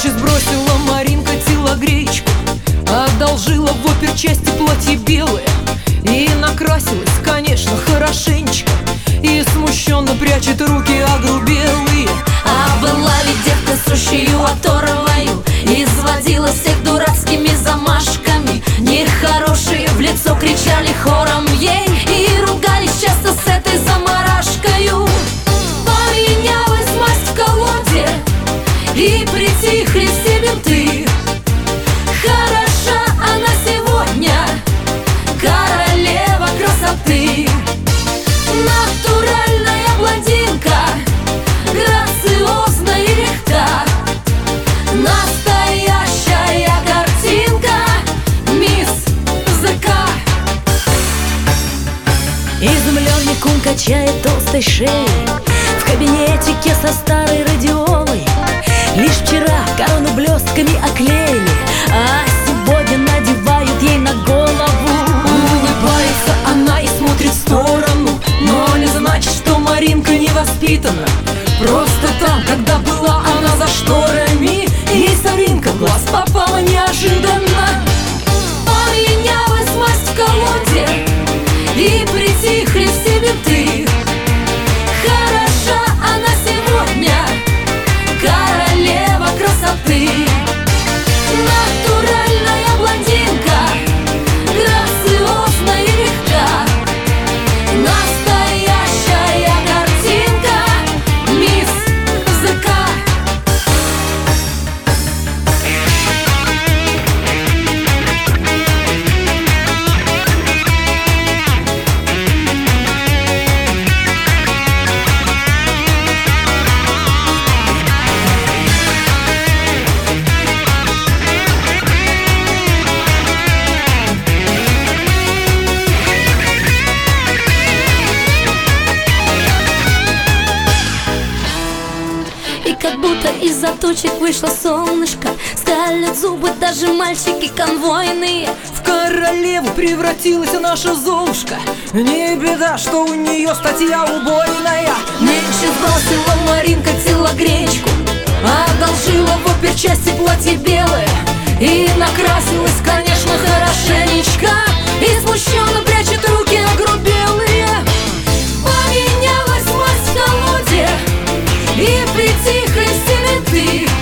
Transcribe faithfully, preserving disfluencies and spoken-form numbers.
Нынче сбросила Маринка телогречку, одолжила в оперчасти платье белое и накрасилась, конечно, хорошенечко, и смущенно прячет руки огрубелые. А была ведь девка сущую оторвою, изводила всех дурацкими замашками. Нехорошие в лицо кричали хором ей и ругались часто с этой заморашкою. Поменялась масть в колоде, и притихли все менты. Хороша она сегодня, королева красоты. Натуральная блондинка, грациозна и легка, настоящая картинка, мисс ЗК. Изумленный кум качает толстой шеей в кабинетике со старой радиолой. Лишь вчера корону блестками оклеили, а сегодня надевают ей на голову. Улыбается она и смотрит в сторону, но не значит, что Маринка не воспитана. Просто там, когда была она за шторами, ей соринка в глаз попала неожиданно. Поменялась масть в колоде, и притихли все менты. Хороша она сегодня, королева красоты. Натуральная блондинка, грациозна и легка, настоящая картинка, мисс ЗК. И как будто из-за тучек вышло солнышко, скалят зубы даже мальчики конвойные. В королеву превратилась наша Золушка. Не беда, что у нее статья убойная. Нынче сбросила Маринка телогречку, Одолжила в оперчасти платье белое и накрасилась, конечно, хорошенечко, и смущенно прячет руки огрубелые. поменялась масть в колоде, и притихли все менты.